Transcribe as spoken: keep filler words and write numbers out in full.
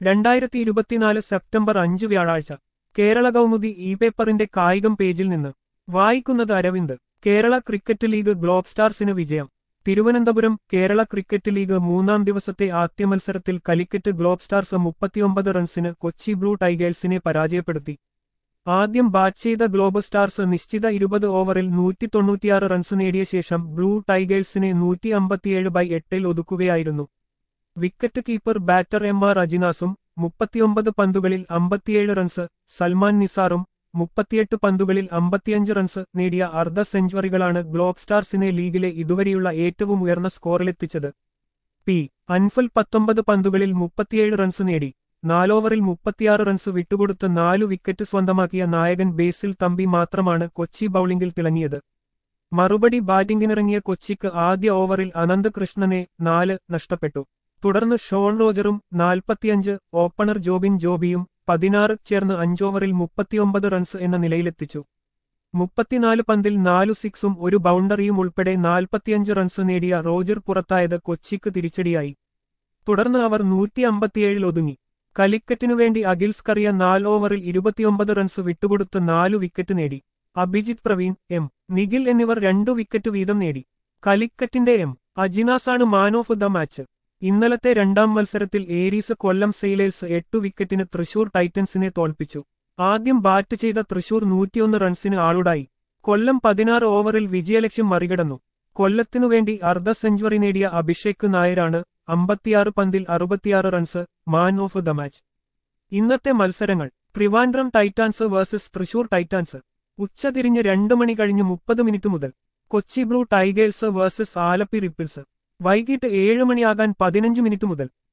രണ്ടായിരത്തി ഇരുപത്തിനാല് സെപ്റ്റംബർ അഞ്ച് വ്യാഴാഴ്ച കേരള കൗമുദി ഇ പേപ്പറിന്റെ കായികം പേജിൽ നിന്ന് വായിക്കുന്നത് Aravind. Kerala cricket league globe സ്റ്റാർസിന് വിജയം. തിരുവനന്തപുരം. കേരള ക്രിക്കറ്റ് ലീഗ് മൂന്നാം ദിവസത്തെ ആദ്യ മത്സരത്തിൽ കലിക്കറ്റ് ഗ്ലോബ് സ്റ്റാർസ് മുപ്പത്തിയൊമ്പത് റൺസിന് കൊച്ചി ബ്ലൂ ടൈഗേഴ്സിനെ പരാജയപ്പെടുത്തി. ആദ്യം ബാറ്റ് ചെയ്ത ഗ്ലോബ് സ്റ്റാർസ് നിശ്ചിത ഇരുപത് ഓവറിൽ നൂറ്റി തൊണ്ണൂറ്റിയാറ് റൺസ് നേടിയ ശേഷം ബ്ലൂ ടൈഗേഴ്സിനെ നൂറ്റി അമ്പത്തിയേഴ് ബൈ എട്ടിൽ ഒതുക്കുകയായിരുന്നു. Wicket keeper batter M R അജിനാസും മുപ്പത്തിയൊമ്പത് പന്തുകളിൽ അമ്പത്തിയേഴ് റൺസ്, സൽമാൻ നിസാറും മുപ്പത്തിയെട്ട് പന്തുകളിൽ അമ്പത്തിയഞ്ച് റൺസ് നേടിയ അർദ്ധ സെഞ്ചുറികളാണ് ഗ്ലോബ് സ്റ്റാർസിനെ ലീഗിലെ ഇതുവരെയുള്ള ഏറ്റവും ഉയർന്ന സ്കോറിലെത്തിച്ചത്. പി അൻഫൽ പത്തൊമ്പത് പന്തുകളിൽ മുപ്പത്തിയേഴ് റൺസ് നേടി. നാലോവറിൽ മുപ്പത്തിയാറ് റൺസ് വിട്ടുകൊടുത്ത് നാലു വിക്കറ്റ് സ്വന്തമാക്കിയ നായകൻ ബേസിൽ തമ്പി മാത്രമാണ് കൊച്ചി ബൌളിംഗിൽ തിളങ്ങിയത്. മറുപടി ബാറ്റിംഗിനിറങ്ങിയ കൊച്ചിക്ക് ആദ്യ ഓവറിൽ അനന്ത് കൃഷ്ണനെ നാല് നഷ്ടപ്പെട്ടു. തുടർന്ന് ഷോൺ റോജറും നാൽപ്പത്തിയഞ്ച്, ഓപ്പണർ ജോബിൻ ജോബിയും പതിനാറ് ചേർന്ന് അഞ്ചോവറിൽ മുപ്പത്തിയൊമ്പത് റൺസ് എന്ന നിലയിലെത്തിച്ചു. മുപ്പത്തിനാല് പന്തിൽ നാലു സിക്സും ഒരു ബൗണ്ടറിയും ഉൾപ്പെടെ നാൽപ്പത്തിയഞ്ച് റൺസ് നേടിയ റോജർ പുറത്തായത് കൊച്ചിക്ക് തിരിച്ചടിയായി. തുടർന്ന് അവർ നൂറ്റി അമ്പത്തിയേഴിൽ ഒതുങ്ങി. കലിക്കറ്റിനുവേണ്ടി അഖിൽ സ്കറിയ നാല് ഓവറിൽ ഇരുപത്തിയൊമ്പത് റൺസ് വിട്ടുകൊടുത്ത് നാലു വിക്കറ്റ് നേടി. അഭിജിത്ത് പ്രവീൺ, എം നിഖിൽ എന്നിവർ രണ്ടു വിക്കറ്റ് വീതം നേടി. കലിക്കറ്റിന്റെ എം അജിനാസാണ് മാൻ ഓഫ് ദ മാച്ച്. ഇന്നലത്തെ രണ്ടാം മത്സരത്തിൽ ഏരീസ് കൊല്ലം സെയിലേഴ്സ് എട്ടു വിക്കറ്റിന് തൃശൂർ ടൈറ്റൻസിനെ തോൽപ്പിച്ചു. ആദ്യം ബാറ്റ് ചെയ്ത തൃശൂർ നൂറ്റിയൊന്ന് റൺസിന് ആളുടായി. കൊല്ലം പതിനാറ് ഓവറിൽ വിജയലക്ഷ്യം മറികടന്നു. കൊല്ലത്തിനുവേണ്ടി അർദ്ധ സെഞ്ചുറി നേടിയ അഭിഷേക് നായരാണ് അമ്പത്തിയാറ് പന്തിൽ അറുപത്തിയാറ് runs man of the match. ഇന്നത്തെ മത്സരങ്ങൾ: Trivandrum titans versus Thrissur titans ഉച്ചതിരിഞ്ഞ് രണ്ടു മണി കഴിഞ്ഞ് മുപ്പത് മിനിറ്റ് മുതൽ. Kochi blue tigers versus Alleppey ripples വൈകിട്ട് ഏഴ് മണിയാകാൻ പതിനഞ്ച് മിനിറ്റ് മുതൽ.